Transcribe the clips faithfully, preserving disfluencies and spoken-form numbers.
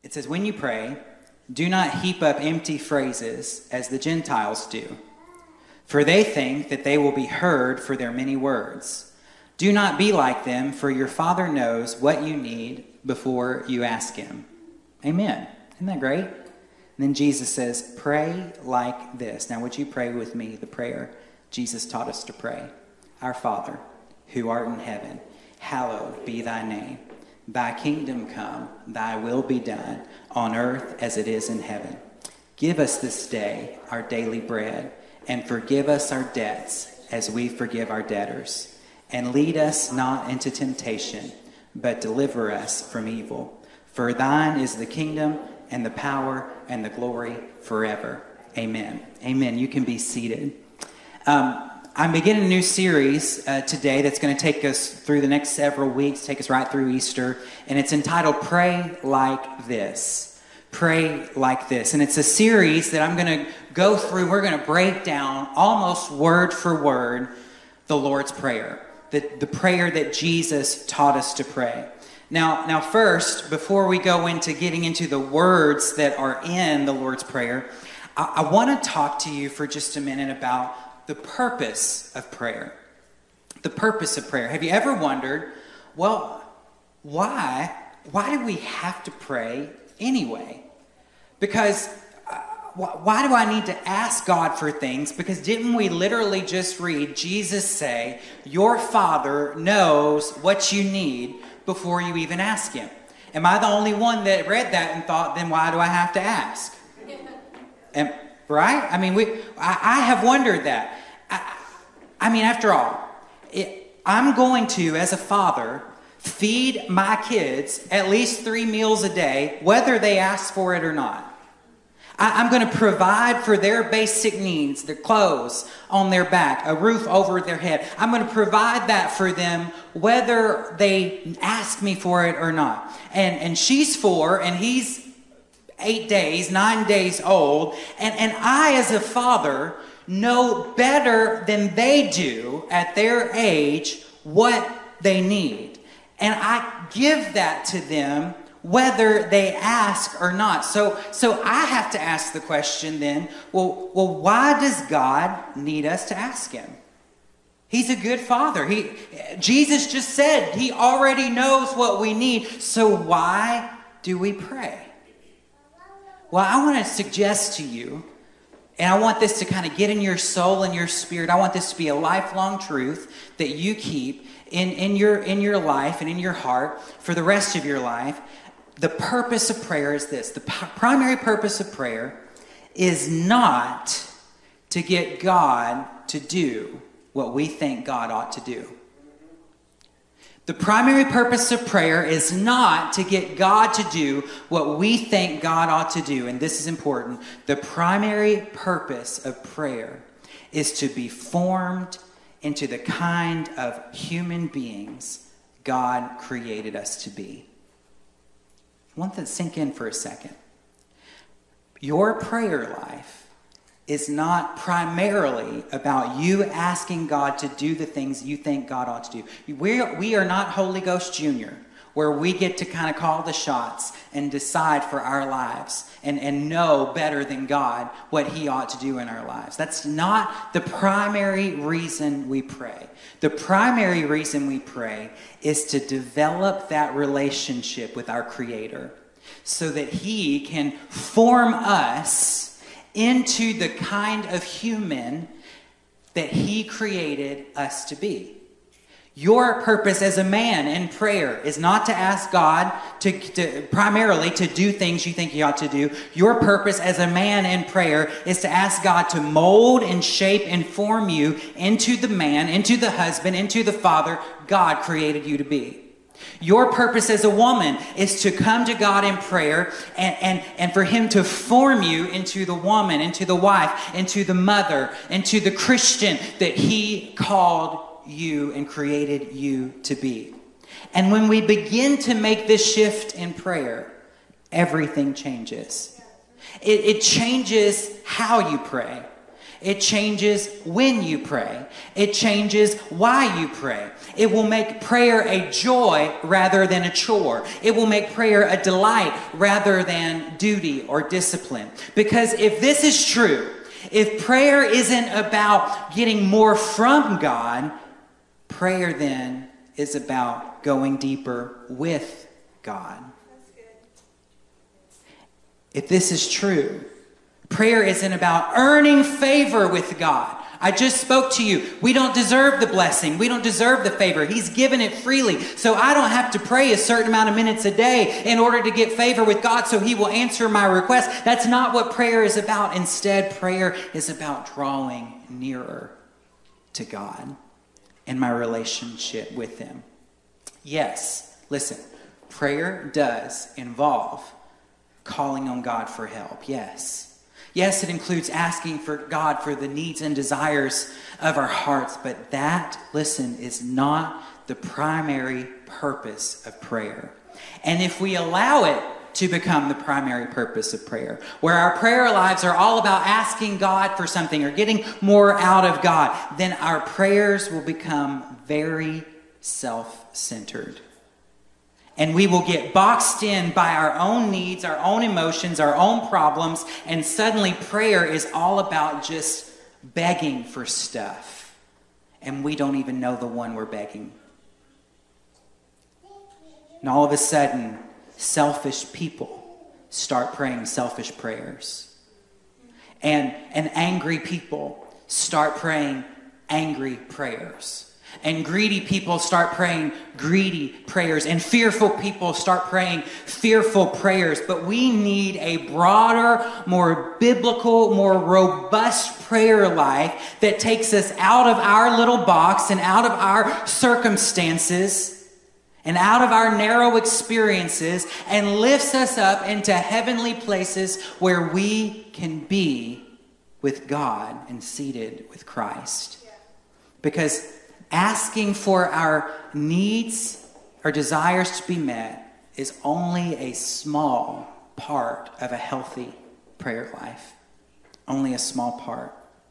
It says, when you pray, do not heap up empty phrases as the Gentiles do, for they think that they will be heard for their many words. Do not be like them, for your Father knows what you need before you ask him. Amen. Isn't that great? And then Jesus says, pray like this. Now, would you pray with me the prayer Jesus taught us to pray? Our Father, who art in heaven, hallowed be thy name. Thy kingdom come, thy will be done, on earth as it is in heaven. Give us this day our daily bread, and forgive us our debts as we forgive our debtors. And lead us not into temptation, but deliver us from evil. For thine is the kingdom and the power and the glory forever. Amen. Amen. You can be seated. Um, I'm beginning a new series uh, today that's going to take us through the next several weeks, take us right through Easter, and it's entitled Pray Like This. Pray Like This. And it's a series that I'm going to go through. We're going to break down almost word for word the Lord's Prayer, the, the prayer that Jesus taught us to pray. Now, now, first, before we go into getting into the words that are in the Lord's Prayer, I, I want to talk to you for just a minute about the purpose of prayer. The purpose of prayer. Have you ever wondered, well, why, why do we have to pray anyway? Because uh, wh- why do I need to ask God for things? Because didn't we literally just read Jesus say, your Father knows what you need before you even ask him? Am I the only one that read that and thought, then why do I have to ask? Am, Right? I mean, we. I, I have wondered that. I, I mean, after all, it, I'm going to, as a father, feed my kids at least three meals a day, whether they ask for it or not. I, I'm going to provide for their basic needs, their clothes on their back, a roof over their head. I'm going to provide that for them, whether they ask me for it or not. And and she's four, and he's eight days, nine days old, and, and I, as a father, know better than they do at their age what they need. And I give that to them whether they ask or not. So, so I have to ask the question then, well, well, why does God need us to ask him? He's a good father. He, Jesus just said he already knows what we need. So why do we pray? Well, I want to suggest to you, and I want this to kind of get in your soul and your spirit. I want this to be a lifelong truth that you keep in, in your in your life and in your heart for the rest of your life. The purpose of prayer is this. The p- primary purpose of prayer is not to get God to do what we think God ought to do. The primary purpose of prayer is not to get God to do what we think God ought to do. And this is important. The primary purpose of prayer is to be formed into the kind of human beings God created us to be. I want that to sink in for a second. Your prayer life is not primarily about you asking God to do the things you think God ought to do. We are, we are not Holy Ghost Junior, where we get to kind of call the shots and decide for our lives and, and know better than God what he ought to do in our lives. That's not the primary reason we pray. The primary reason we pray is to develop that relationship with our Creator so that he can form us into the kind of human that he created us to be. Your purpose as a man in prayer is not to ask God to, to primarily to do things you think he ought to do. Your purpose as a man in prayer is to ask God to mold and shape and form you into the man, into the husband, into the father God created you to be. Your purpose as a woman is to come to God in prayer and, and, and for him to form you into the woman, into the wife, into the mother, into the Christian that he called you and created you to be. And when we begin to make this shift in prayer, everything changes. It, it changes how you pray. It changes when you pray. It changes why you pray. It will make prayer a joy rather than a chore. It will make prayer a delight rather than duty or discipline. Because if this is true, if prayer isn't about getting more from God, prayer then is about going deeper with God. If this is true, prayer isn't about earning favor with God. I just spoke to you. We don't deserve the blessing. We don't deserve the favor. He's given it freely. So I don't have to pray a certain amount of minutes a day in order to get favor with God so he will answer my request. That's not what prayer is about. Instead, prayer is about drawing nearer to God and my relationship with him. Yes, listen, prayer does involve calling on God for help. Yes. Yes, it includes asking for God for the needs and desires of our hearts. But that, listen, is not the primary purpose of prayer. And if we allow it to become the primary purpose of prayer, where our prayer lives are all about asking God for something or getting more out of God, then our prayers will become very self-centered. And we will get boxed in by our own needs, our own emotions, our own problems, and suddenly prayer is all about just begging for stuff. And we don't even know the one we're begging. And all of a sudden, selfish people start praying selfish prayers. And, and angry people start praying angry prayers. And greedy people start praying greedy prayers. And fearful people start praying fearful prayers. But we need a broader, more biblical, more robust prayer life that takes us out of our little box and out of our circumstances and out of our narrow experiences and lifts us up into heavenly places where we can be with God and seated with Christ. Because asking for our needs, our desires to be met is only a small part of a healthy prayer life. Only a small part.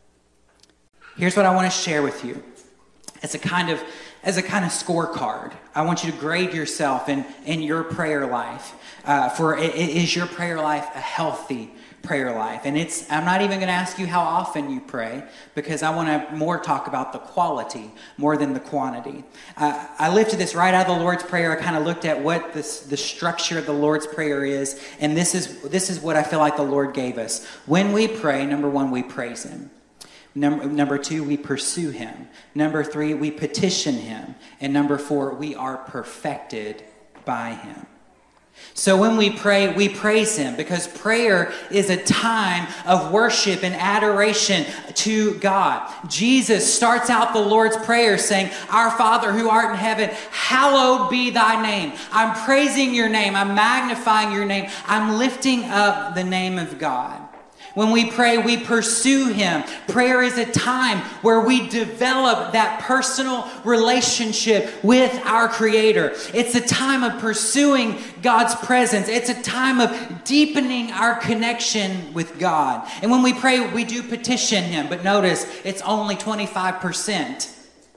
Here's what I want to share with you. As a kind of, as a kind of scorecard, I want you to grade yourself in, in your prayer life. Uh, for is your prayer life a healthy prayer life? And it's, I'm not even going to ask you how often you pray, because I want to more talk about the quality more than the quantity. Uh, I lifted this right out of the Lord's Prayer. I kind of looked at what this, the structure of the Lord's Prayer is, and this is this is what I feel like the Lord gave us. When we pray, number one, we praise him. Number, number two, we pursue him. Number three, we petition him. And number four, we are perfected by him. So when we pray, we praise him, because prayer is a time of worship and adoration to God. Jesus starts out the Lord's Prayer saying, "Our Father who art in heaven, hallowed be thy name." I'm praising your name. I'm magnifying your name. I'm lifting up the name of God. When we pray, we pursue him. Prayer is a time where we develop that personal relationship with our Creator. It's a time of pursuing God's presence. It's a time of deepening our connection with God. And when we pray, we do petition him. But notice, it's only twenty-five percent.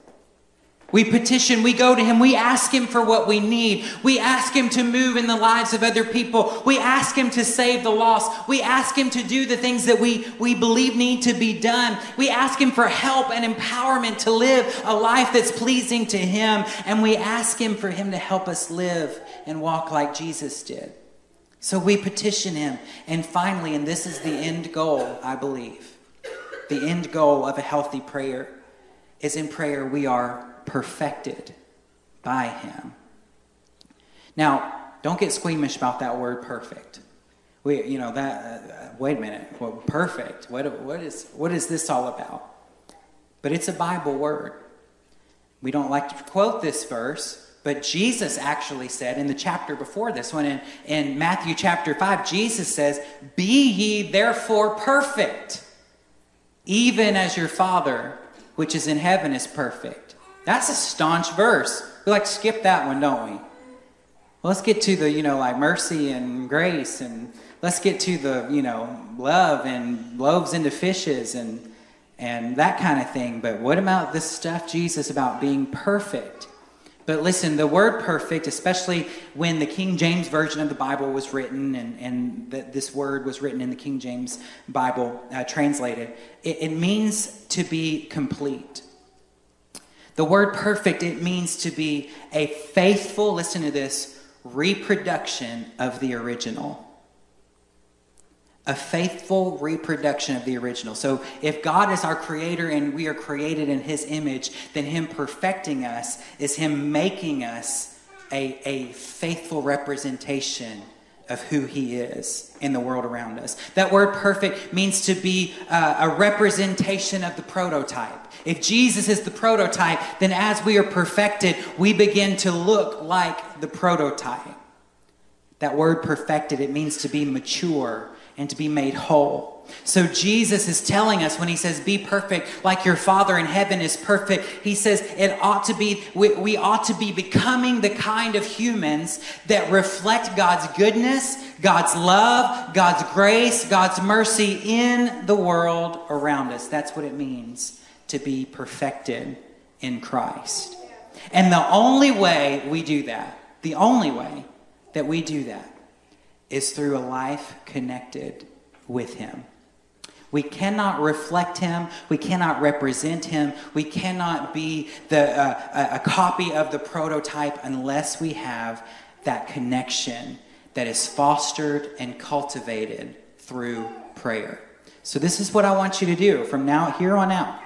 We petition, we go to him, we ask him for what we need. We ask him to move in the lives of other people. We ask him to save the lost. We ask him to do the things that we, we believe need to be done. We ask him for help and empowerment to live a life that's pleasing to him. And we ask him for him to help us live and walk like Jesus did. So we petition him. And finally, and this is the end goal, I believe, the end goal of a healthy prayer is in prayer we are perfected by him. Now, don't get squeamish about that word perfect. We, you know, that, uh, wait a minute, well, perfect, what, what is, what is this all about? But it's a Bible word. We don't like to quote this verse, but Jesus actually said in the chapter before this one, in, in Matthew chapter five, Jesus says, "Be ye therefore perfect, even as your Father which is in heaven is perfect." That's a staunch verse. We like to skip that one, don't we? Well, let's get to the, you know, like mercy and grace, and let's get to the, you know, love and loaves into fishes and and that kind of thing. But what about this stuff, Jesus, about being perfect? But listen, the word perfect, especially when the King James Version of the Bible was written, and, and the, this word was written in the King James Bible, uh, translated, it, it means to be complete. The word perfect, it means to be a faithful, listen to this, reproduction of the original. A faithful reproduction of the original. So if God is our creator and we are created in his image, then him perfecting us is him making us a, a faithful representation of who he is in the world around us. That word perfect means to be uh, a representation of the prototype. If Jesus is the prototype, then as we are perfected, we begin to look like the prototype. That word perfected, it means to be mature and to be made whole. So Jesus is telling us when he says, be perfect like your Father in heaven is perfect. He says it ought to be, we, we ought to be becoming the kind of humans that reflect God's goodness, God's love, God's grace, God's mercy in the world around us. That's what it means to be perfected in Christ. And the only way we do that, the only way that we do that is through a life connected with him. We cannot reflect him. We cannot represent him. We cannot be the uh, a copy of the prototype unless we have that connection that is fostered and cultivated through prayer. So this is what I want you to do from now here on out.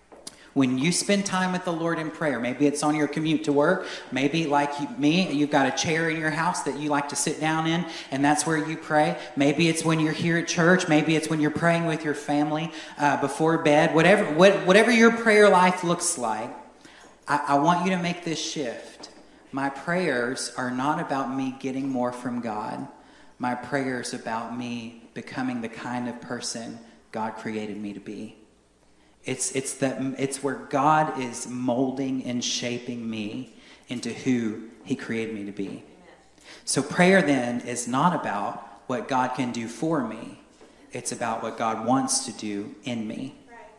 When you spend time with the Lord in prayer, maybe it's on your commute to work, maybe like you, me, you've got a chair in your house that you like to sit down in, and that's where you pray. Maybe it's when you're here at church. Maybe it's when you're praying with your family uh, before bed. Whatever, what, whatever your prayer life looks like, I, I want you to make this shift. My prayers are not about me getting more from God. My prayers are about me becoming the kind of person God created me to be. It's it's that it's where God is molding and shaping me into who he created me to be. So prayer then is not about what God can do for me. It's about what God wants to do in me.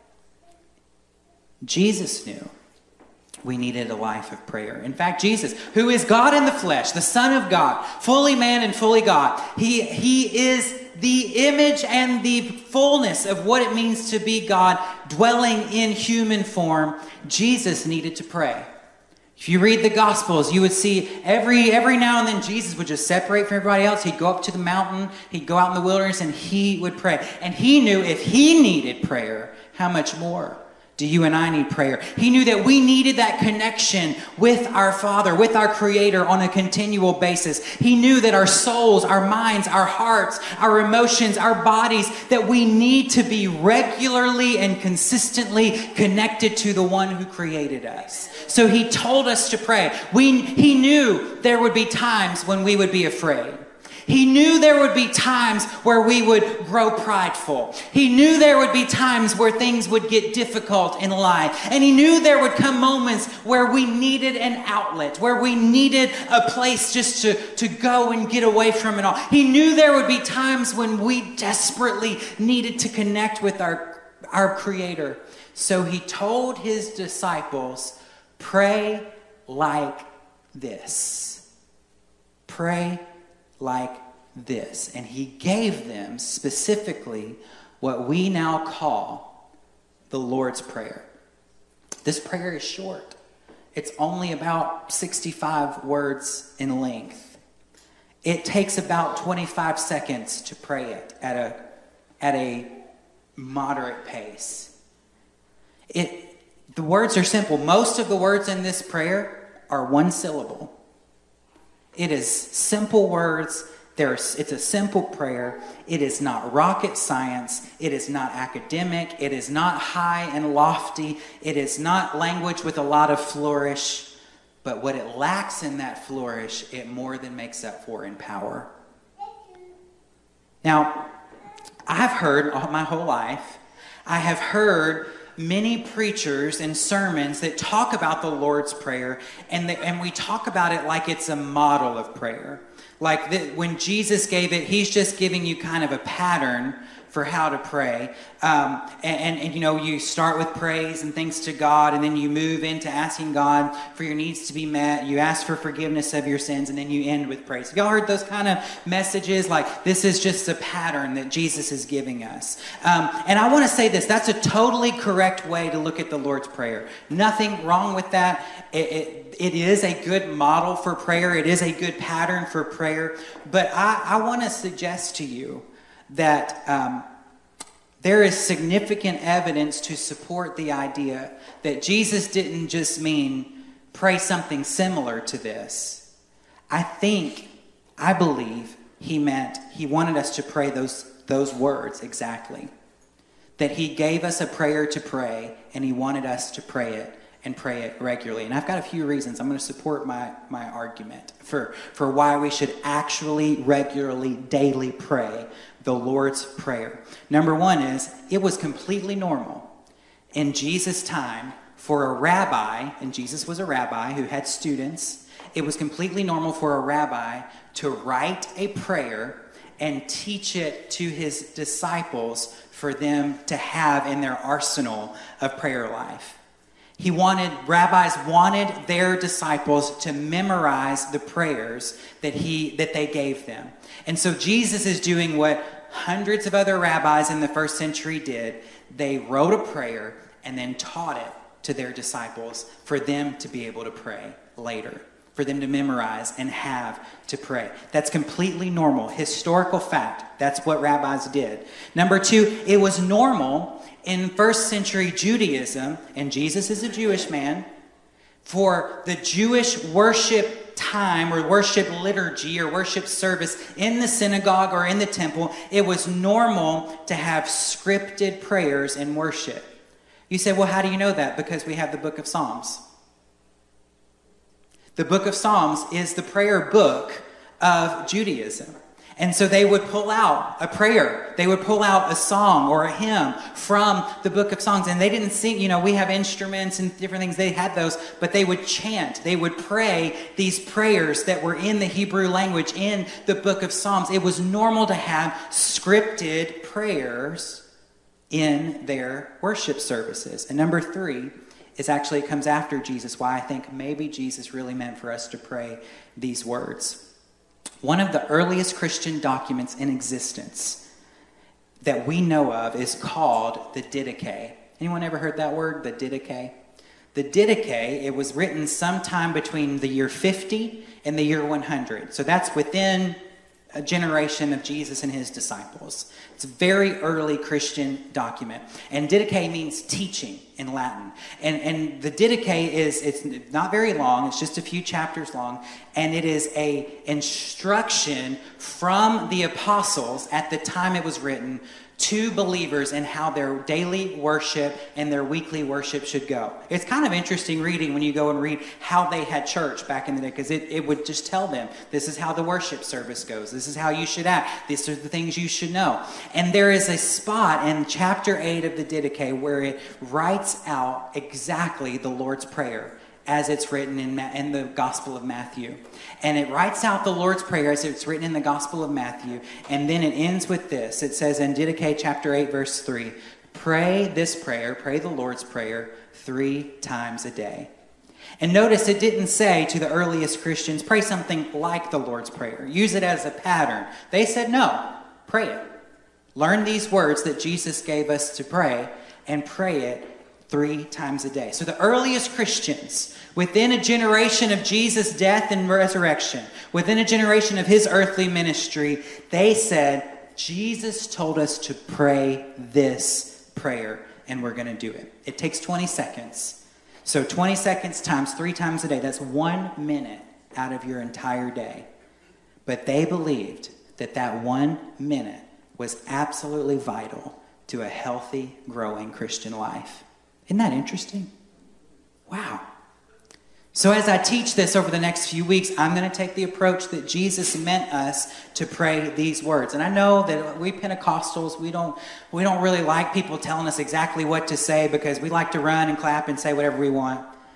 Jesus knew we needed a life of prayer. In fact, Jesus, who is God in the flesh, the Son of God, fully man and fully God, he, he is the image and the fullness of what it means to be God dwelling in human form. Jesus needed to pray. If you read the Gospels, you would see every every now and then Jesus would just separate from everybody else. He'd go up to the mountain, he'd go out in the wilderness, and he would pray. And he knew if he needed prayer, how much more do you and I need prayer? He knew that we needed that connection with our Father, with our Creator on a continual basis. He knew that our souls, our minds, our hearts, our emotions, our bodies, that we need to be regularly and consistently connected to the one who created us. So he told us to pray. We, he knew there would be times when we would be afraid. He knew there would be times where we would grow prideful. He knew there would be times where things would get difficult in life. And he knew there would come moments where we needed an outlet, where we needed a place just to, to go and get away from it all. He knew there would be times when we desperately needed to connect with our, our Creator. So he told his disciples, pray like this. Pray like this. And he gave them specifically what we now call the Lord's Prayer. This prayer is short. It's only about sixty-five words in length. It takes about twenty-five seconds to pray it at a, at a moderate pace. It, the words are simple. Most of the words in this prayer are one syllable. It is simple words. There's, it's a simple prayer. It is not rocket science. It is not academic. It is not high and lofty. It is not language with a lot of flourish. But what it lacks in that flourish, it more than makes up for in power. Now, I've heard my whole life, I have heard many preachers and sermons that talk about the Lord's Prayer, and, the, and we talk about it like it's a model of prayer. Like the, when Jesus gave it, he's just giving you kind of a pattern for how to pray. Um, and, and, and, you know, you start with praise and thanks to God, and then you move into asking God for your needs to be met. You ask for forgiveness of your sins, and then you end with praise. Have y'all heard those kind of messages? Like, this is just a pattern that Jesus is giving us. Um, and I want to say this. That's a totally correct way to look at the Lord's Prayer. Nothing wrong with that. It, it, it is a good model for prayer. It is a good pattern for prayer. But I, I want to suggest to you that um, there is significant evidence to support the idea that Jesus didn't just mean pray something similar to this. I think, I believe he meant, he wanted us to pray those, those words exactly. That he gave us a prayer to pray, and he wanted us to pray it and pray it regularly. And I've got a few reasons. I'm going to support my, my argument for, for why we should actually regularly, daily pray the Lord's Prayer. Number one is, it was completely normal in Jesus' time for a rabbi, and Jesus was a rabbi who had students, it was completely normal for a rabbi to write a prayer and teach it to his disciples for them to have in their arsenal of prayer life. He wanted, rabbis wanted their disciples to memorize the prayers that he that they gave them. And so Jesus is doing what hundreds of other rabbis in the first century did. They wrote a prayer and then taught it to their disciples for them to be able to pray later, for them to memorize and have to pray. That's completely normal, historical fact. That's what rabbis did. Number two, it was normal in first century Judaism, and Jesus is a Jewish man, for the Jewish worship time or worship liturgy or worship service in the synagogue or in the temple, it was normal to have scripted prayers in worship. You say, well, how do you know that? Because we have the book of Psalms. The book of Psalms is the prayer book of Judaism. And so they would pull out a prayer. They would pull out a song or a hymn from the book of songs. And they didn't sing, you know, we have instruments and different things. They had those, but they would chant. They would pray these prayers that were in the Hebrew language in the book of Psalms. It was normal to have scripted prayers in their worship services. And number three is actually, it comes after Jesus, why I think maybe Jesus really meant for us to pray these words. One of the earliest Christian documents in existence that we know of is called the Didache. Anyone ever heard that word, the Didache? The Didache, it was written sometime between the year fifty and the year one hundred. So that's within a generation of Jesus and his disciples. It's a very early Christian document. And Didache means teaching in Latin. And, and the Didache is, it's not very long, it's just a few chapters long, and it is a instruction from the apostles at the time it was written to believers in how their daily worship and their weekly worship should go. It's kind of interesting reading when you go and read how they had church back in the day, because it, it would just tell them, this is how the worship service goes. This is how you should act. These are the things you should know. And there is a spot in chapter eight of the Didache where it writes out exactly the Lord's Prayer as it's written in, Ma- in the Gospel of Matthew. And it writes out the Lord's Prayer as it's written in the Gospel of Matthew. And then it ends with this. It says in Didache chapter eight, verse three, pray this prayer, pray the Lord's Prayer three times a day. And notice it didn't say to the earliest Christians, pray something like the Lord's Prayer. Use it as a pattern. They said, no, pray it. Learn these words that Jesus gave us to pray and pray it three times a day. So the earliest Christians, within a generation of Jesus' death and resurrection, within a generation of his earthly ministry, they said, Jesus told us to pray this prayer, and we're going to do it. It takes twenty seconds. So twenty seconds times three times a day, that's one minute out of your entire day. But they believed that that one minute was absolutely vital to a healthy, growing Christian life. Isn't that interesting? Wow. So as I teach this over the next few weeks, I'm going to take the approach that Jesus meant us to pray these words. And I know that we Pentecostals, we don't we don't really like people telling us exactly what to say, because we like to run and clap and say whatever we want.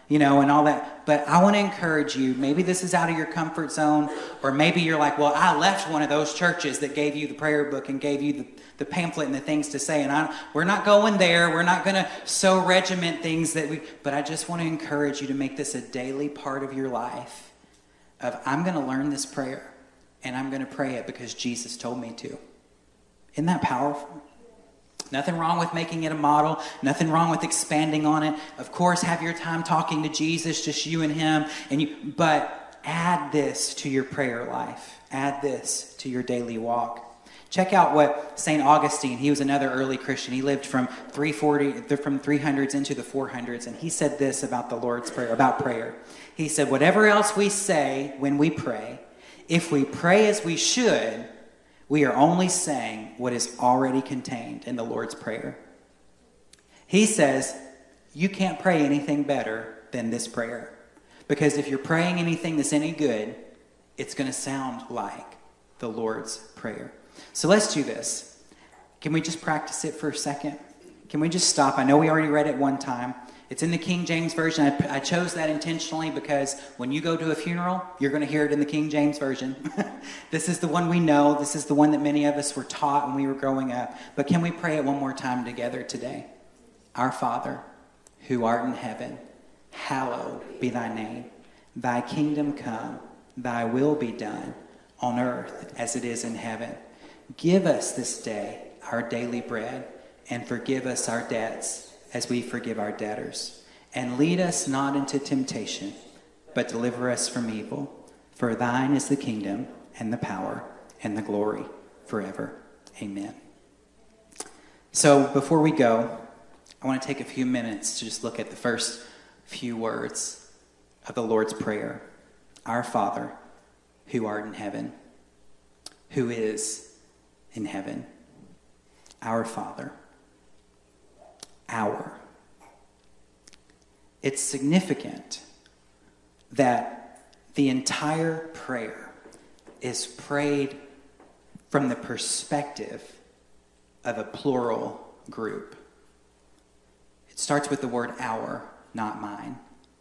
you know, and all that. But I want to encourage you, maybe this is out of your comfort zone, or maybe you're like, well, I left one of those churches that gave you the prayer book and gave you the, the pamphlet and the things to say, and I, we're not going there. We're not going to so regiment things that we, but I just want to encourage you to make this a daily part of your life of, I'm going to learn this prayer, and I'm going to pray it because Jesus told me to. Isn't that powerful? Nothing wrong with making it a model. Nothing wrong with expanding on it. Of course, have your time talking to Jesus, just you and him. And you, but add this to your prayer life. Add this to your daily walk. Check out what Saint Augustine, he was another early Christian. He lived from three forty, from three hundreds into the four hundreds. And he said this about the Lord's Prayer, about prayer. He said, whatever else we say when we pray, if we pray as we should, we are only saying what is already contained in the Lord's Prayer. He says, you can't pray anything better than this prayer. Because if you're praying anything that's any good, it's going to sound like the Lord's Prayer. So let's do this. Can we just practice it for a second? Can we just stop? I know we already read it one time. It's in the King James Version. I, I chose that intentionally because when you go to a funeral, you're going to hear it in the King James Version. This is the one we know. This is the one that many of us were taught when we were growing up. But can we pray it one more time together today? Our Father, who art in heaven, hallowed be thy name. Thy kingdom come, thy will be done on earth as it is in heaven. Give us this day our daily bread, and forgive us our debts as we forgive our debtors. And lead us not into temptation, but deliver us from evil. For thine is the kingdom, and the power, and the glory, forever. Amen. So before we go, I want to take a few minutes to just look at the first few words of the Lord's Prayer. Our Father, who art in heaven, who is in heaven. Our Father. Our. It's significant that the entire prayer is prayed from the perspective of a plural group. It starts with the word our, not mine.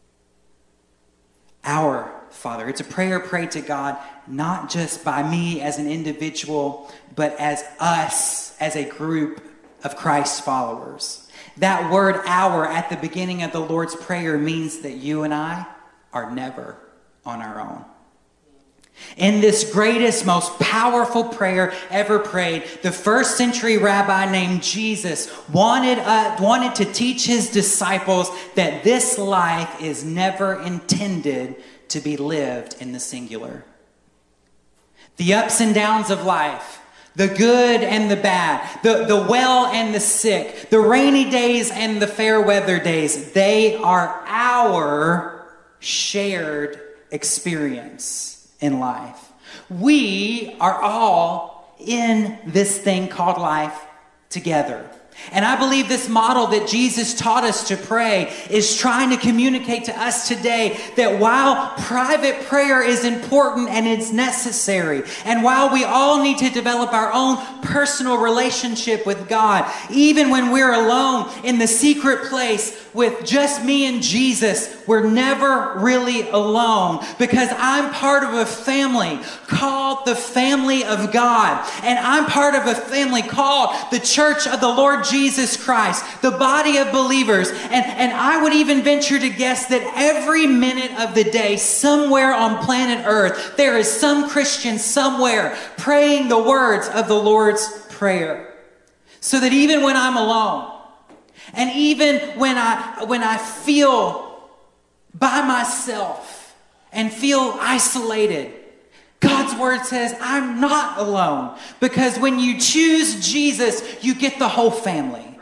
Our Father. It's a prayer prayed to God, not just by me as an individual, but as us, as a group of Christ's followers. That word our at the beginning of the Lord's Prayer means that you and I are never on our own. In this greatest, most powerful prayer ever prayed, the first century rabbi named Jesus wanted, uh, wanted to teach his disciples that this life is never intended to be lived in the singular. The ups and downs of life, the good and the bad, the, the well and the sick, the rainy days and the fair weather days, they are our shared experience in life. We are all in this thing called life together. And I believe this model that Jesus taught us to pray is trying to communicate to us today that while private prayer is important and it's necessary, and while we all need to develop our own personal relationship with God, even when we're alone in the secret place with just me and Jesus, we're never really alone, because I'm part of a family called the family of God. And I'm part of a family called the Church of the Lord Jesus Christ, the body of believers. And, and I would even venture to guess that every minute of the day, somewhere on planet Earth, there is some Christian somewhere praying the words of the Lord's Prayer. So that even when I'm alone, and even when I when I feel by myself and feel isolated, God's word says I'm not alone. Because when you choose Jesus, you get the whole family.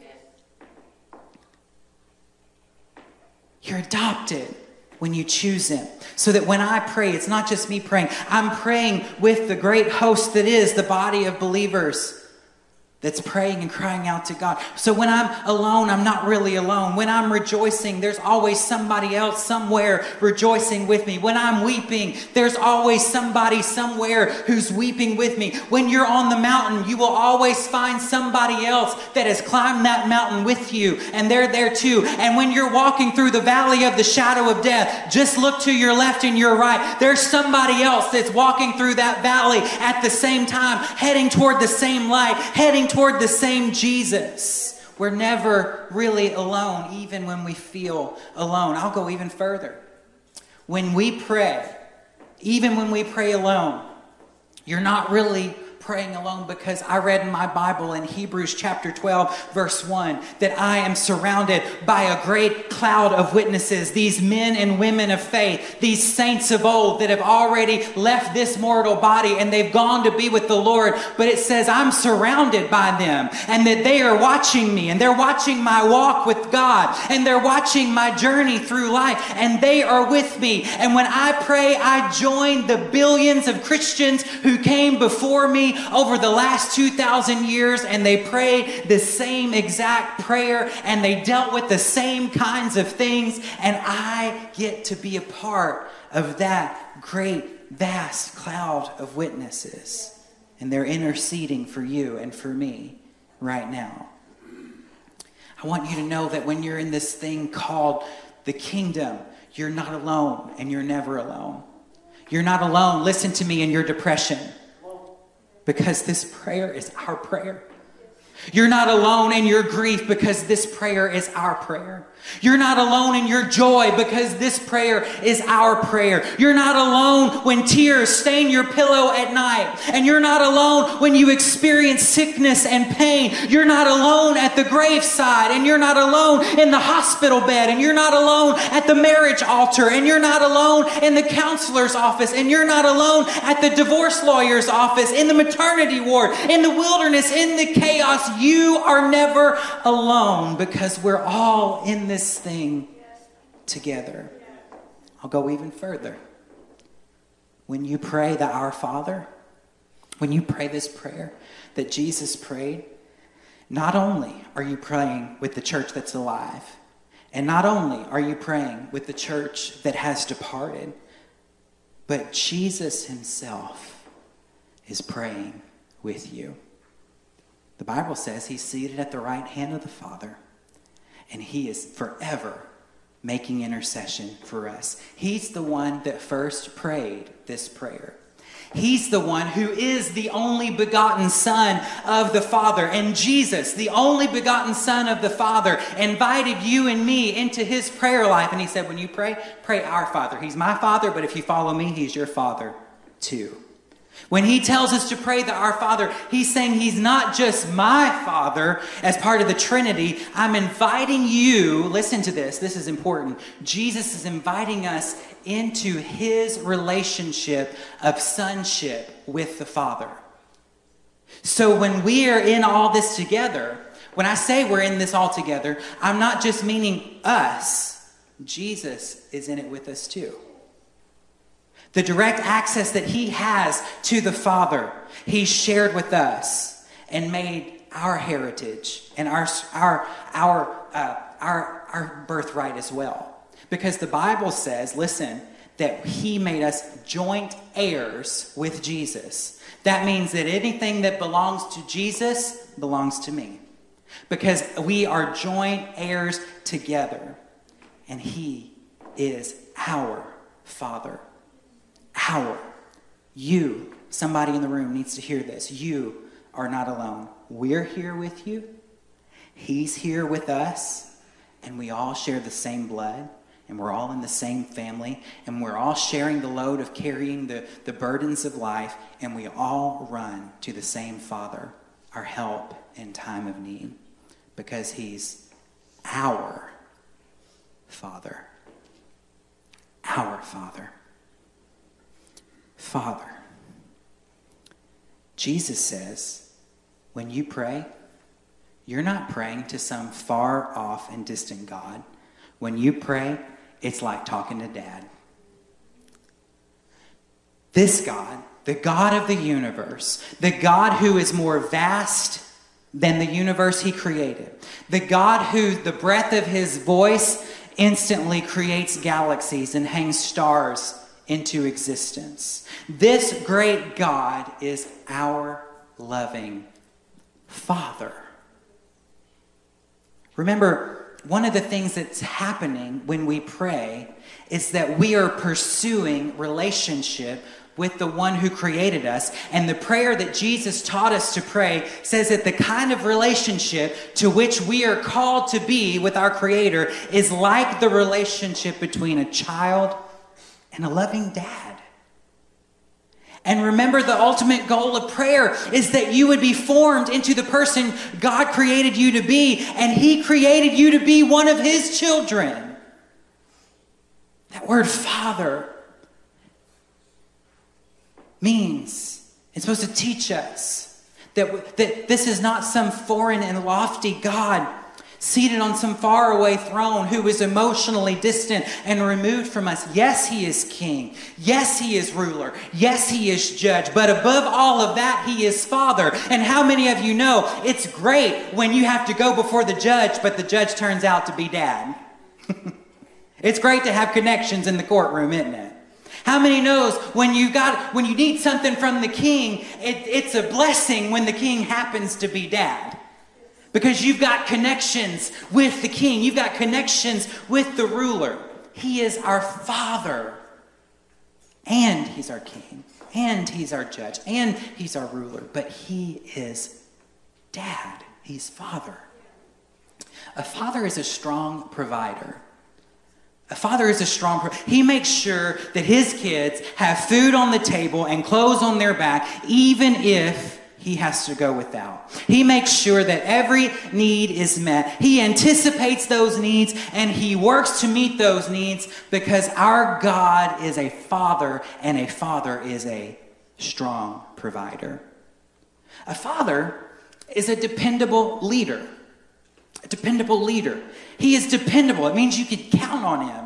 You're adopted when you choose him. So that when I pray, it's not just me praying. I'm praying with the great host that is the body of believers. that's praying and crying out to God. So when I'm alone, I'm not really alone. When I'm rejoicing, there's always somebody else somewhere rejoicing with me. When I'm weeping, there's always somebody somewhere who's weeping with me. When you're on the mountain, you will always find somebody else that has climbed that mountain with you, and they're there too. And when you're walking through the valley of the shadow of death, just look to your left and your right. There's somebody else that's walking through that valley at the same time, heading toward the same light, heading toward the same Jesus. We're never really alone, even when we feel alone. I'll go even further. When we pray, even when we pray alone, you're not really praying alone, because I read in my Bible in Hebrews chapter twelve, verse one, that I am surrounded by a great cloud of witnesses, these men and women of faith, these saints of old that have already left this mortal body and they've gone to be with the Lord. But it says I'm surrounded by them, and that they are watching me, and they're watching my walk with God, and they're watching my journey through life, and they are with me. And when I pray, I join the billions of Christians who came before me over the last two thousand years, and they prayed the same exact prayer, and they dealt with the same kinds of things, and I get to be a part of that great, vast cloud of witnesses, and they're interceding for you and for me right now. I want you to know that when you're in this thing called the kingdom, you're not alone, and you're never alone. You're not alone, listen to me, in your depression, because this prayer is our prayer. You're not alone in your grief, because this prayer is our prayer. You're not alone in your joy, because this prayer is our prayer. You're not alone when tears stain your pillow at night. And you're not alone when you experience sickness and pain. You're not alone at the graveside, and you're not alone in the hospital bed, and you're not alone at the marriage altar, and you're not alone in the counselor's office, and you're not alone at the divorce lawyer's office, in the maternity ward, in the wilderness, in the chaos. You are never alone, because we're all in this this thing together. I'll go even further. When you pray the Our Father, when you pray this prayer that Jesus prayed, not only are you praying with the church that's alive, and not only are you praying with the church that has departed, but Jesus himself is praying with you. The Bible says he's seated at the right hand of the Father, and he is forever making intercession for us. He's the one that first prayed this prayer. He's the one who is the only begotten Son of the Father. And Jesus, the only begotten Son of the Father, invited you and me into his prayer life. And he said, when you pray, pray our Father. He's my Father, but if you follow me, he's your Father too. When he tells us to pray the Our Father, he's saying he's not just my Father as part of the Trinity. I'm inviting you, listen to this, this is important. Jesus is inviting us into his relationship of sonship with the Father. So when we are in all this together, when I say we're in this all together, I'm not just meaning us. Jesus is in it with us too. The direct access that he has to the Father, he shared with us and made our heritage and our our our uh, our our birthright as well. Because the Bible says, listen, that he made us joint heirs with Jesus. That means that anything that belongs to Jesus belongs to me, because we are joint heirs together, and he is our Father. Our, you, somebody in the room needs to hear this. You are not alone. We're here with you. He's here with us. And we all share the same blood. And we're all in the same family. And we're all sharing the load of carrying the, the burdens of life. And we all run to the same Father, our help in time of need. Because he's our Father. Our Father. Father. Jesus says, when you pray, you're not praying to some far off and distant God. When you pray, it's like talking to Dad. This God, the God of the universe, the God who is more vast than the universe he created. The God who the breath of his voice instantly creates galaxies and hangs stars into existence. This great God is our loving Father. Remember, one of the things that's happening when we pray is that we are pursuing relationship with the one who created us. And the prayer that Jesus taught us to pray says that the kind of relationship to which we are called to be with our Creator is like the relationship between a child and a loving dad. And remember, the ultimate goal of prayer is that you would be formed into the person God created you to be, and He created you to be one of His children. That word Father means, it's supposed to teach us that, that this is not some foreign and lofty God seated on some faraway throne who is emotionally distant and removed from us. Yes, He is King. Yes, He is ruler. Yes, He is judge. But above all of that, He is Father. And how many of you know it's great when you have to go before the judge, but the judge turns out to be Dad? It's great to have connections in the courtroom, isn't it? How many knows when you got when you need something from the king, it, it's a blessing when the king happens to be Dad. Because you've got connections with the king. You've got connections with the ruler. He is our Father. And He's our King. And He's our judge. And He's our ruler. But He is Dad. He's Father. A father is a strong provider. A father is a strong provider. He makes sure that his kids have food on the table and clothes on their back, even if he has to go without. He makes sure that every need is met. He anticipates those needs and He works to meet those needs because our God is a father and a father is a strong provider. A father is a dependable leader. A dependable leader. He is dependable. It means you can count on Him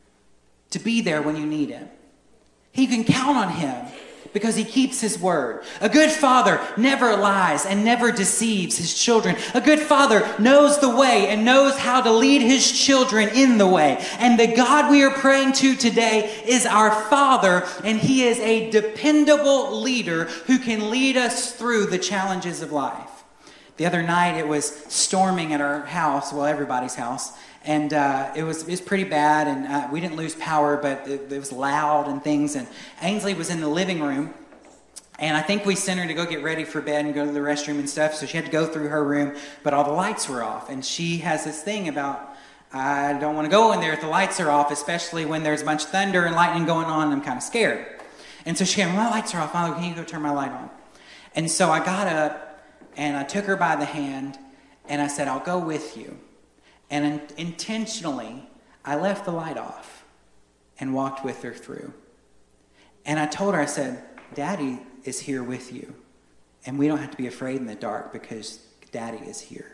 to be there when you need Him. You can count on Him because He keeps His word. A good father never lies and never deceives his children. A good father knows the way and knows how to lead his children in the way. And the God we are praying to today is our Father, and He is a dependable leader who can lead us through the challenges of life. The other night it was storming at our house, well, everybody's house, and uh, it was it was pretty bad, and uh, we didn't lose power, but it, it was loud and things, and Ainsley was in the living room, and I think we sent her to go get ready for bed and go to the restroom and stuff, so she had to go through her room, but all the lights were off, and she has this thing about, I don't want to go in there if the lights are off, especially when there's a bunch of thunder and lightning going on, and I'm kind of scared. And so she came, my lights are off, Milo, can you go turn my light on? And so I got up, and I took her by the hand, and I said, I'll go with you. And in- intentionally, I left the light off and walked with her through. And I told her, I said, Daddy is here with you. And we don't have to be afraid in the dark because Daddy is here.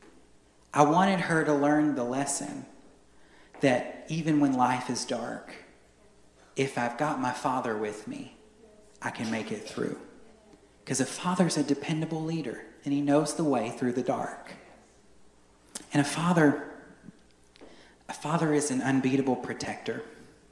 I wanted her to learn the lesson that even when life is dark, if I've got my Father with me, I can make it through. Because a father's a dependable leader, and he knows the way through the dark. And a father, a father is an unbeatable protector.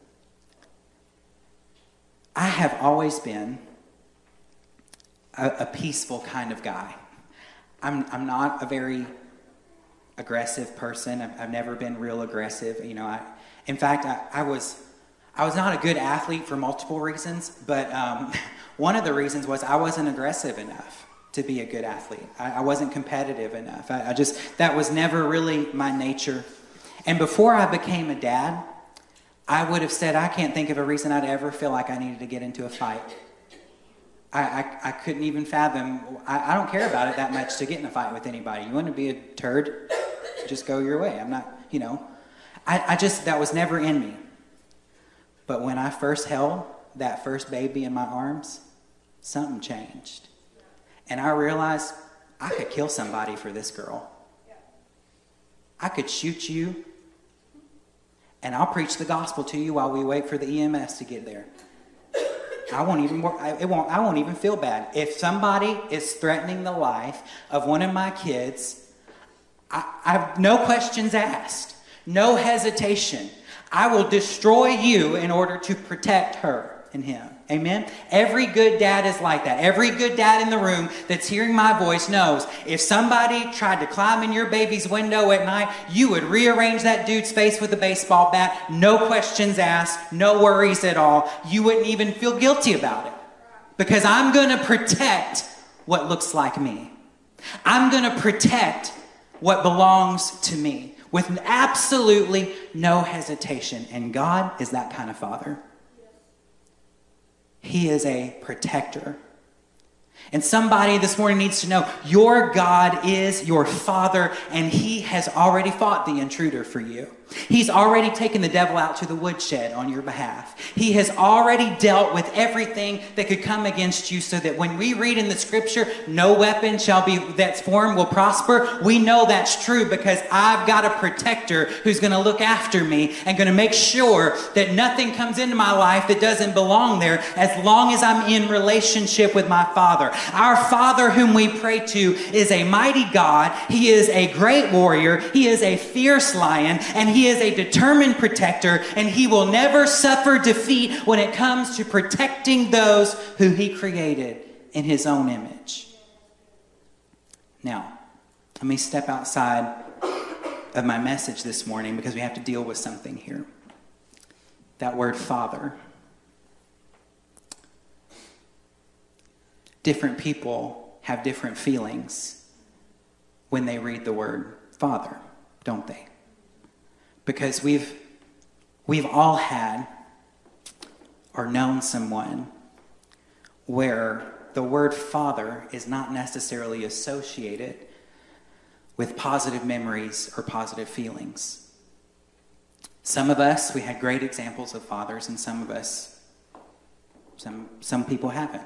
I have always been a, a peaceful kind of guy. I'm I'm not a very aggressive person. I've, I've never been real aggressive. You know, I, in fact, I, I was I was not a good athlete for multiple reasons, but um, one of the reasons was I wasn't aggressive enough to be a good athlete. I, I wasn't competitive enough. I, I just, that was never really my nature. And before I became a dad, I would have said, I can't think of a reason I'd ever feel like I needed to get into a fight. I, I, I couldn't even fathom, I, I don't care about it that much to get in a fight with anybody. You want to be a turd? Just go your way. I'm not, you know. I, I just, that was never in me. But when I first held that first baby in my arms, something changed. And I realized I could kill somebody for this girl. I could shoot you, and I'll preach the gospel to you while we wait for the E M S to get there. I won't even work, I, it won't, I won't even feel bad. If somebody is threatening the life of one of my kids, I, I have no questions asked, no hesitation. I will destroy you in order to protect her and him. Amen? Every good dad is like that. Every good dad in the room that's hearing my voice knows if somebody tried to climb in your baby's window at night, you would rearrange that dude's face with a baseball bat. No questions asked. No worries at all. You wouldn't even feel guilty about it. Because I'm going to protect what looks like me. I'm going to protect what belongs to me with absolutely no hesitation. And God is that kind of father. He is a protector. And somebody this morning needs to know your God is your Father, and He has already fought the intruder for you. He's already taken the devil out to the woodshed on your behalf. He has already dealt with everything that could come against you, so that when we read in the scripture, no weapon shall be that's formed will prosper, we know that's true because I've got a protector who's going to look after me and going to make sure that nothing comes into my life that doesn't belong there as long as I'm in relationship with my Father. Our Father whom we pray to is a mighty God. He is a great warrior. He is a fierce lion, and He is a determined protector, and He will never suffer defeat when it comes to protecting those who He created in His own image. Now, let me step outside of my message this morning because we have to deal with something here. That word Father. Different people have different feelings when they read the word Father, don't they? Because we've we've all had or known someone where the word Father is not necessarily associated with positive memories or positive feelings. Some of us, we had great examples of fathers, and some of us, some some people haven't.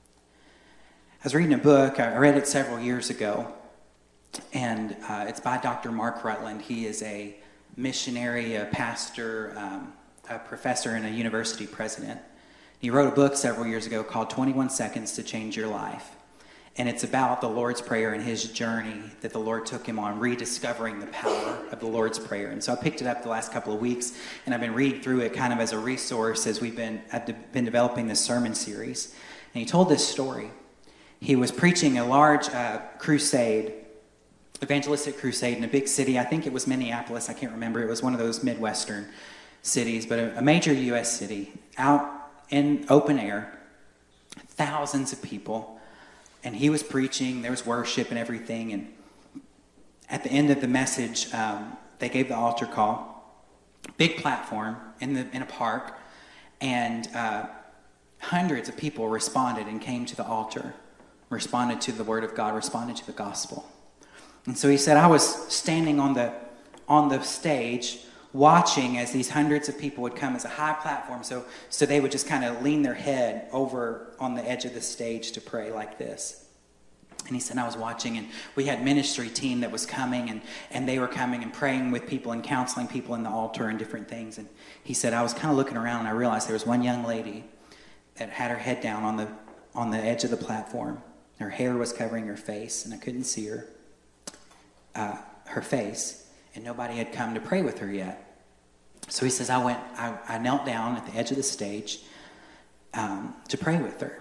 I was reading a book, I read it several years ago, and uh, it's by Doctor Mark Rutland. He is a missionary, a pastor, um, a professor, and a university president. He wrote a book several years ago called twenty-one seconds to Change Your Life. And it's about the Lord's Prayer and his journey that the Lord took him on, rediscovering the power of the Lord's Prayer. And so I picked it up the last couple of weeks, and I've been reading through it kind of as a resource as we've been, I've been developing this sermon series. And he told this story. He was preaching a large uh, crusade, evangelistic crusade in a big city. I think it was Minneapolis. I can't remember. It was one of those Midwestern cities, but a, a major U S city, out in open air, thousands of people. And he was preaching. There was worship and everything. And at the end of the message, um, they gave the altar call. Big platform in the in a park. And uh, hundreds of people responded and came to the altar, responded to the word of God, responded to the gospel. And so he said, I was standing on the on the stage watching as these hundreds of people would come as a high platform. So, so they would just kind of lean their head over on the edge of the stage to pray like this. And he said, I was watching, and we had ministry team that was coming, and, and they were coming and praying with people and counseling people in the altar and different things. And he said, I was kind of looking around, and I realized there was one young lady that had her head down on the on the edge of the platform. Her hair was covering her face, and I couldn't see her, uh, her face, and nobody had come to pray with her yet. So he says, I went, I, I knelt down at the edge of the stage um, to pray with her.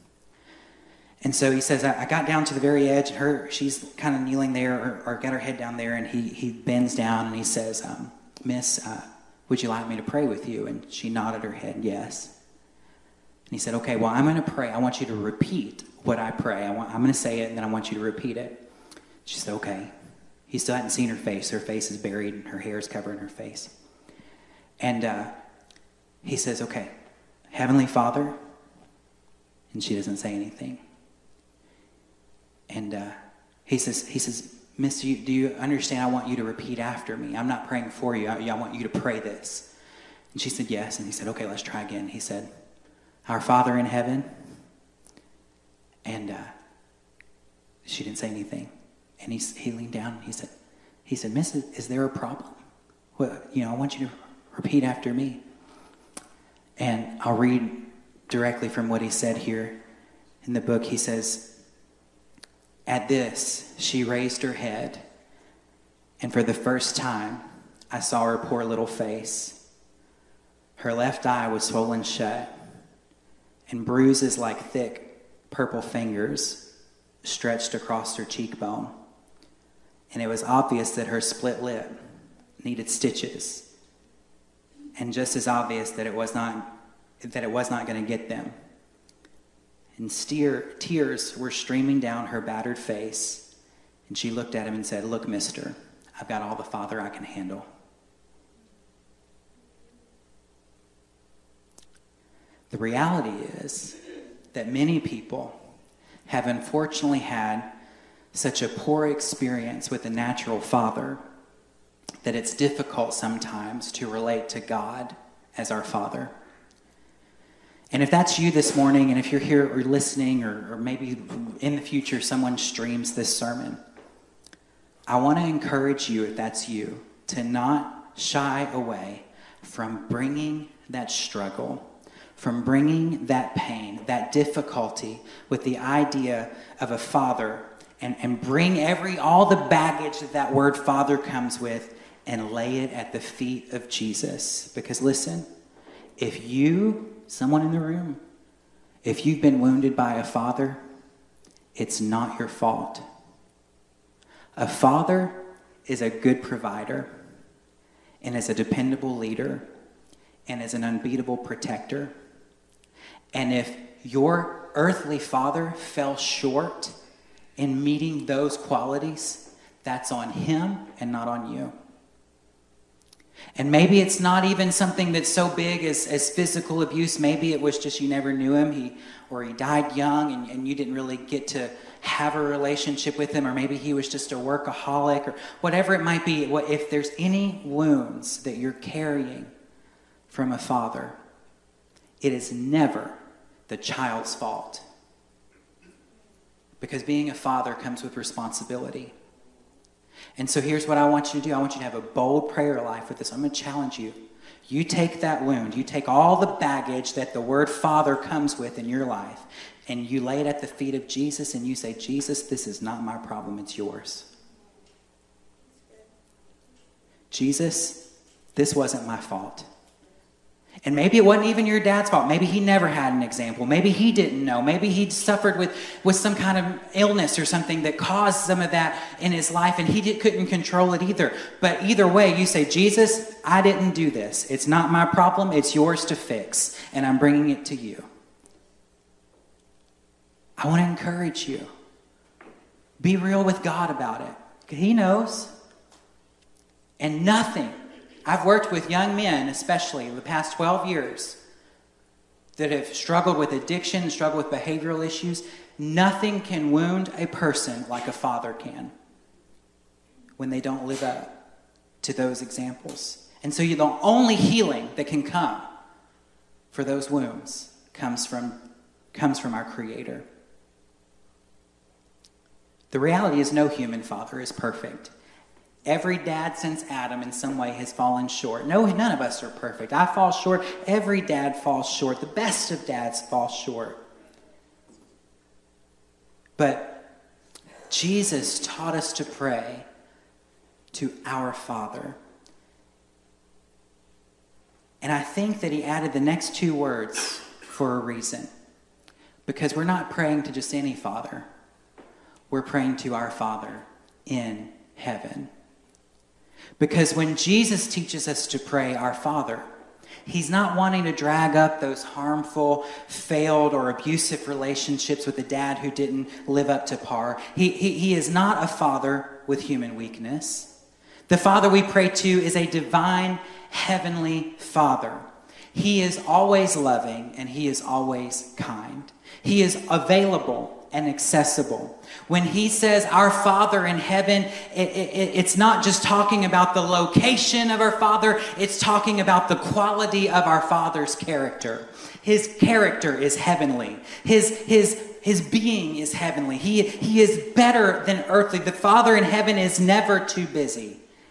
And so he says, I, I got down to the very edge, and her, she's kind of kneeling there, or, or got her head down there, and he, he bends down, and he says, um, Miss, uh, would you like me to pray with you? And she nodded her head, yes. And he said, okay, well, I'm going to pray. I want you to repeat what I pray. I want, I'm going to say it, and then I want you to repeat it. She said, okay. He still hadn't seen her face. Her face is buried, and her hair is covering her face. And uh, he says, okay, Heavenly Father. And she doesn't say anything. And uh, he says, he says, Miss, you, do you understand? I want you to repeat after me. I'm not praying for you. I, I want you to pray this. And she said, yes. And he said, okay, let's try again. He said, Our Father in heaven. And uh, she didn't say anything. And he, he leaned down and he said, he said, Miss, is there a problem? Well, you know, I want you to repeat after me. And I'll read directly from what he said here in the book. He says, "At this, she raised her head, and for the first time, I saw her poor little face. Her left eye was swollen shut, and bruises like thick purple fingers stretched across her cheekbone. And it was obvious that her split lip needed stitches, and just as obvious that it was not that it was not going to get them. And steer, tears were streaming down her battered face, and she looked at him and said, 'Look, mister, I've got all the father I can handle.'" The reality is that many people have unfortunately had such a poor experience with a natural father that it's difficult sometimes to relate to God as our Father. And if that's you this morning, and if you're here or listening, or, or maybe in the future someone streams this sermon, I want to encourage you, if that's you, to not shy away from bringing that struggle, from bringing that pain, that difficulty with the idea of a father, and, and bring every all the baggage that that word father comes with and lay it at the feet of Jesus. Because listen, if you, someone in the room, if you've been wounded by a father, it's not your fault. A father is a good provider, and is a dependable leader, and is an unbeatable protector. And if your earthly father fell short in meeting those qualities, that's on him and not on you. And maybe it's not even something that's so big as, as physical abuse. Maybe it was just you never knew him, he or he died young, and, and you didn't really get to have a relationship with him, or maybe he was just a workaholic, or whatever it might be. If there's any wounds that you're carrying from a father, it is never the child's fault. Because being a father comes with responsibility. And so here's what I want you to do. I want you to have a bold prayer life with this. I'm going to challenge you. You take that wound, you take all the baggage that the word father comes with in your life, and you lay it at the feet of Jesus, and you say, "Jesus, this is not my problem, it's yours. Jesus, this wasn't my fault." And maybe it wasn't even your dad's fault. Maybe he never had an example. Maybe he didn't know. Maybe he suffered with, with some kind of illness or something that caused some of that in his life, and he did, couldn't control it either. But either way, you say, "Jesus, I didn't do this. It's not my problem. It's yours to fix, and I'm bringing it to you." I want to encourage you. Be real with God about it. He knows. And nothing. I've worked with young men, especially the past twelve years, that have struggled with addiction, struggled with behavioral issues. Nothing can wound a person like a father can when they don't live up to those examples. And so the only healing that can come for those wounds comes from, comes from our Creator. The reality is no human father is perfect. Every dad since Adam in some way has fallen short. No, none of us are perfect. I fall short. Every dad falls short. The best of dads fall short. But Jesus taught us to pray to our Father. And I think that he added the next two words for a reason. Because we're not praying to just any father. We're praying to our Father in heaven. Because when Jesus teaches us to pray, "Our Father," he's not wanting to drag up those harmful, failed, or abusive relationships with a dad who didn't live up to par. He, he, he is not a father with human weakness. The Father we pray to is a divine, heavenly Father. He is always loving, and he is always kind. He is available and accessible. When he says our Father in heaven, it, it, it's not just talking about the location of our Father, it's talking about the quality of our Father's character. His character is heavenly. His, his, his being is heavenly. He, he is better than earthly. The Father in heaven is never too busy,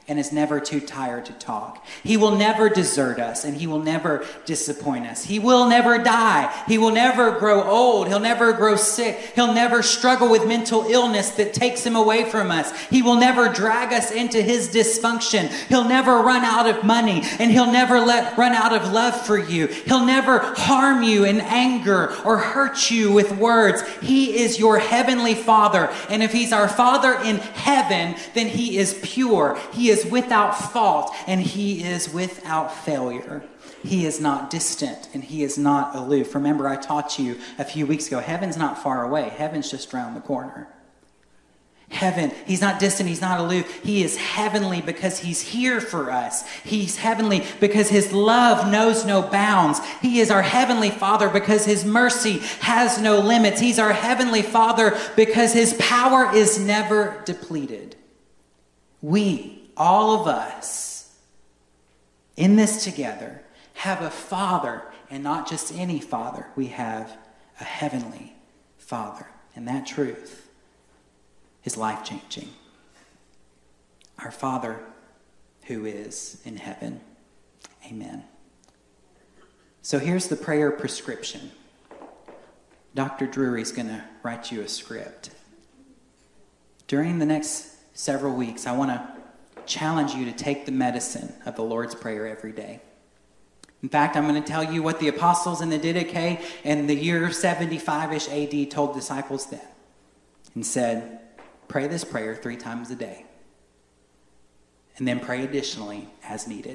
and is never too tired to talk. He will never desert us, and he will never disappoint us. He will never die. He will never grow old. He'll never grow sick. He'll never struggle with mental illness that takes him away from us. He will never drag us into his dysfunction. He'll never run out of money, and he'll never let run out of love for you. He'll never harm you in anger or hurt you with words. He is your heavenly Father, and if he's our Father in heaven, then he is pure. He is without fault, and he is without failure. He is not distant, and he is not aloof. Remember, I taught you a few weeks ago, heaven's not far away. Heaven's just around the corner. Heaven, he's not distant, he's not aloof. He is heavenly because he's here for us. He's heavenly because his love knows no bounds. He is our heavenly Father because his mercy has no limits. He's our heavenly Father because his power is never depleted. We, all of us, in this together, have a Father, and not just any Father. We have a heavenly Father, and that truth is life-changing. Our Father who is in heaven. Amen. So here's the prayer prescription. Doctor Drury's going to write you a script. During the next several weeks, I want to challenge you to take the medicine of the Lord's Prayer every day. In fact, I'm going to tell you what the apostles in the Didache in the year seventy-five-ish A D told disciples then, and said, pray this prayer three times a day, and then pray additionally as needed.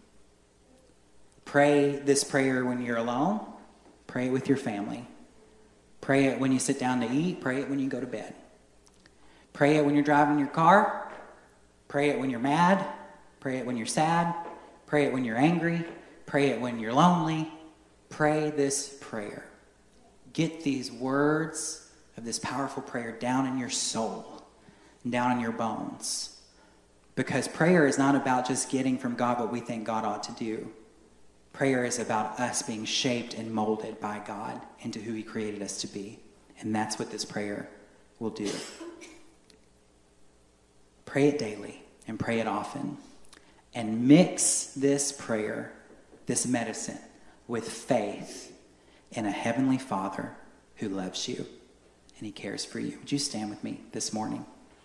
Pray this prayer when you're alone. Pray it with your family. Pray it when you sit down to eat. Pray it when you go to bed. Pray it when you're driving your car. Pray it when you're mad. Pray it when you're sad. Pray it when you're angry. Pray it when you're lonely. Pray this prayer. Get these words of this powerful prayer down in your soul, down in your bones. Because prayer is not about just getting from God what we think God ought to do. Prayer is about us being shaped and molded by God into who he created us to be. And that's what this prayer will do. Pray it daily and pray it often. And mix this prayer, this medicine, with faith in a heavenly Father who loves you and he cares for you. Would you stand with me this morning?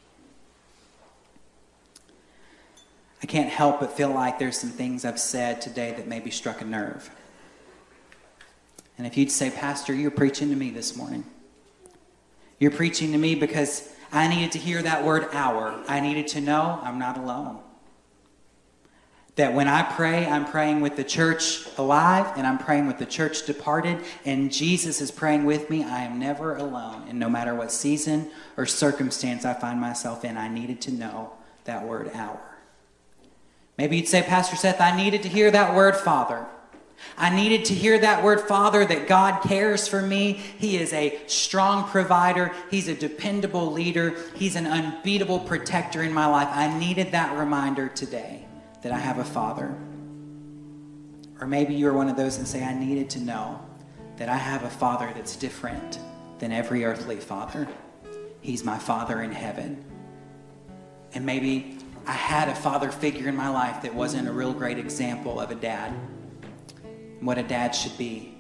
I can't help but feel like there's some things I've said today that maybe struck a nerve. And if you'd say, Pastor, you're preaching to me this morning. You're preaching to me because I needed to hear that word hour. I needed to know I'm not alone. That when I pray, I'm praying with the church alive and I'm praying with the church departed, and Jesus is praying with me. I am never alone. And no matter what season or circumstance I find myself in, I needed to know that word hour. Maybe you'd say, Pastor Seth, I needed to hear that word Father. I needed to hear that word Father, that God cares for me. He is a strong provider. He's a dependable leader. He's an unbeatable protector in my life. I needed that reminder today that I have a Father. Or maybe you're one of those that say, I needed to know that I have a Father that's different than every earthly father. He's my Father in heaven. And maybe I had a father figure in my life that wasn't a real great example of a dad, what a dad should be.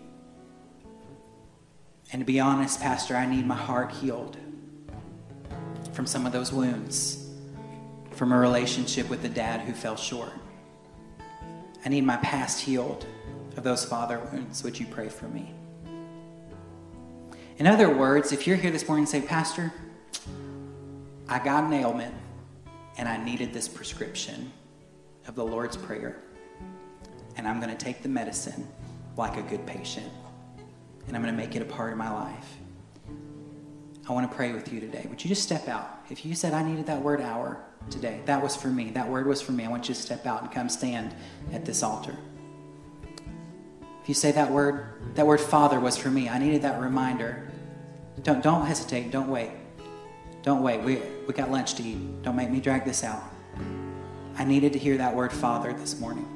And to be honest, Pastor, I need my heart healed from some of those wounds, from a relationship with a dad who fell short. I need my past healed of those father wounds. Would you pray for me? In other words, if you're here this morning and say, Pastor, I got an ailment and I needed this prescription of the Lord's Prayer, and I'm going to take the medicine like a good patient, and I'm going to make it a part of my life. I want to pray with you today. Would you just step out? If you said I needed that word hour today, that was for me. That word was for me. I want you to step out and come stand at this altar. If you say that word, that word Father was for me. I needed that reminder. Don't, don't hesitate. Don't wait. Don't wait. We, we got lunch to eat. Don't make me drag this out. I needed to hear that word Father this morning.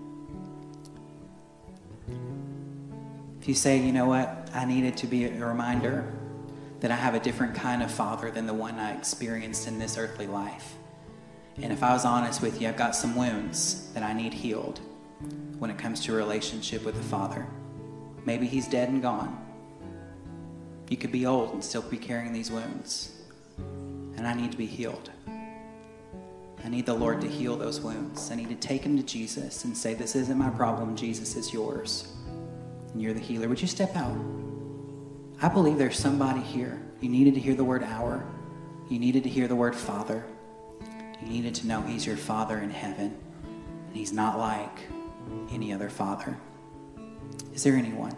If you say, you know what, I needed to be a reminder that I have a different kind of Father than the one I experienced in this earthly life. And if I was honest with you, I've got some wounds that I need healed when it comes to a relationship with the Father. Maybe he's dead and gone. You could be old and still be carrying these wounds. And I need to be healed. I need the Lord to heal those wounds. I need to take them to Jesus and say, this isn't my problem. Jesus is yours. And you're the healer. Would you step out? I believe there's somebody here. You needed to hear the word our. You needed to hear the word Father. You needed to know he's your Father in heaven. And he's not like any other father. Is there anyone?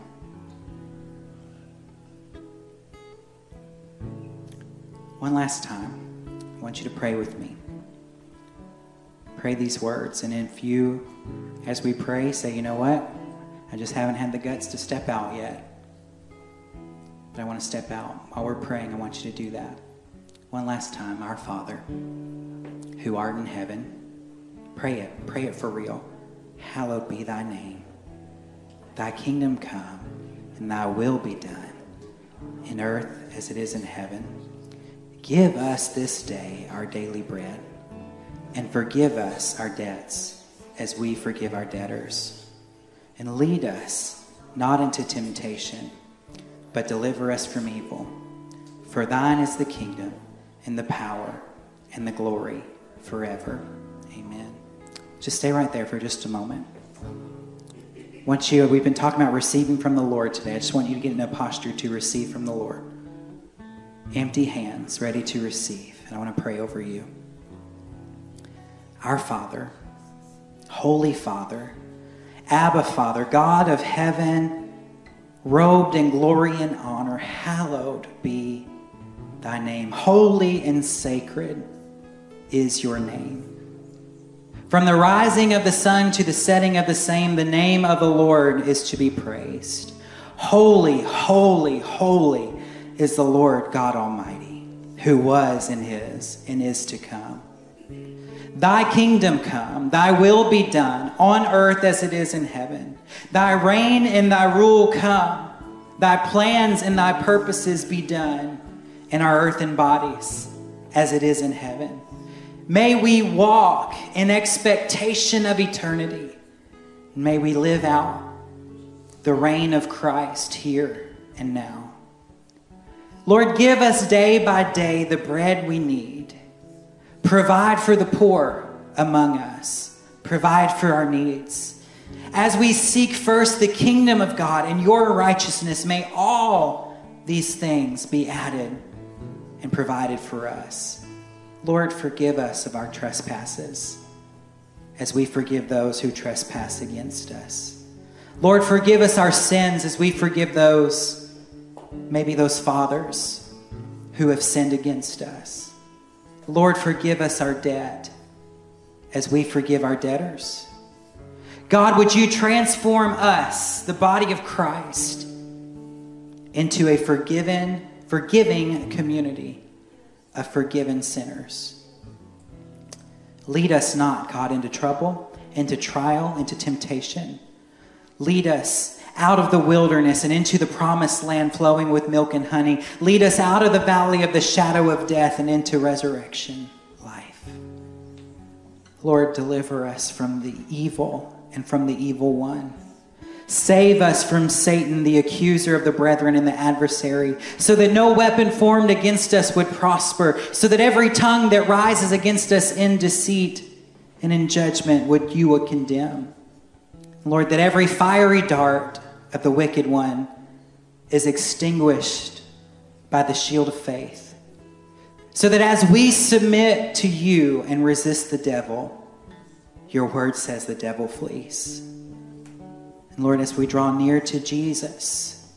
One last time, I want you to pray with me. Pray these words. And if you, as we pray, say, you know what? I just haven't had the guts to step out yet. But I want to step out. While we're praying, I want you to do that. One last time. Our Father, who art in heaven. Pray it. Pray it for real. Hallowed be thy name. Thy kingdom come, and thy will be done, in earth as it is in heaven. Give us this day our daily bread, and forgive us our debts as we forgive our debtors. And lead us not into temptation, but deliver us from evil. For thine is the kingdom, and the power, and the glory forever. Amen. Just stay right there for just a moment. Once you, we've been talking about receiving from the Lord today. I just want you to get in a posture to receive from the Lord. Empty hands, ready to receive. And I want to pray over you. Our Father, Holy Father, Abba Father, God of heaven, robed in glory and honor, hallowed be thy name. Holy and sacred is your name. From the rising of the sun to the setting of the same, the name of the Lord is to be praised. Holy, holy, holy is the Lord God Almighty, who was and is and is to come. Thy kingdom come, thy will be done on earth as it is in heaven. Thy reign and thy rule come. Thy plans and thy purposes be done in our earthen bodies as it is in heaven. May we walk in expectation of eternity. May we live out the reign of Christ here and now. Lord, give us day by day the bread we need. Provide for the poor among us. Provide for our needs. As we seek first the kingdom of God and your righteousness, may all these things be added and provided for us. Lord, forgive us of our trespasses as we forgive those who trespass against us. Lord, forgive us our sins as we forgive those, maybe those fathers who have sinned against us. Lord, forgive us our debt as we forgive our debtors. God, would you transform us, the body of Christ, into a forgiven, forgiving community of forgiven sinners. Lead us not, God, into trouble, into trial, into temptation. Lead us out of the wilderness and into the promised land flowing with milk and honey. Lead us out of the valley of the shadow of death and into resurrection life. Lord, deliver us from the evil and from the evil one. Save us from Satan, the accuser of the brethren and the adversary, so that no weapon formed against us would prosper, so that every tongue that rises against us in deceit and in judgment would you would condemn. Lord, that every fiery dart of the wicked one is extinguished by the shield of faith, so that as we submit to you and resist the devil, your word says the devil flees. And Lord, as we draw near to Jesus,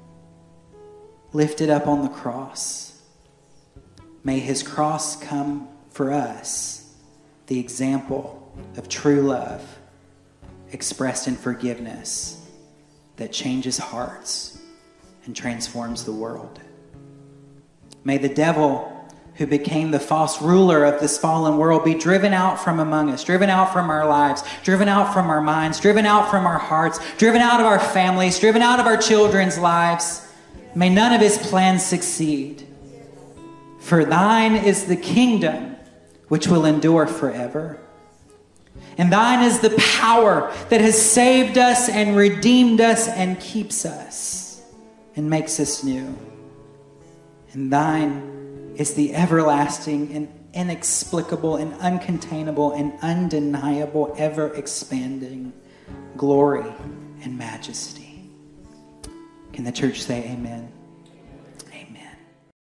lifted up on the cross, may his cross come for us, the example of true love expressed in forgiveness that changes hearts and transforms the world. May the devil, who became the false ruler of this fallen world, be driven out from among us, driven out from our lives, driven out from our minds, driven out from our hearts, driven out of our families, driven out of our children's lives. May none of his plans succeed. For thine is the kingdom, which will endure forever. And thine is the power that has saved us and redeemed us and keeps us and makes us new. And thine is the everlasting and inexplicable and uncontainable and undeniable, ever-expanding glory and majesty. Can the church say amen?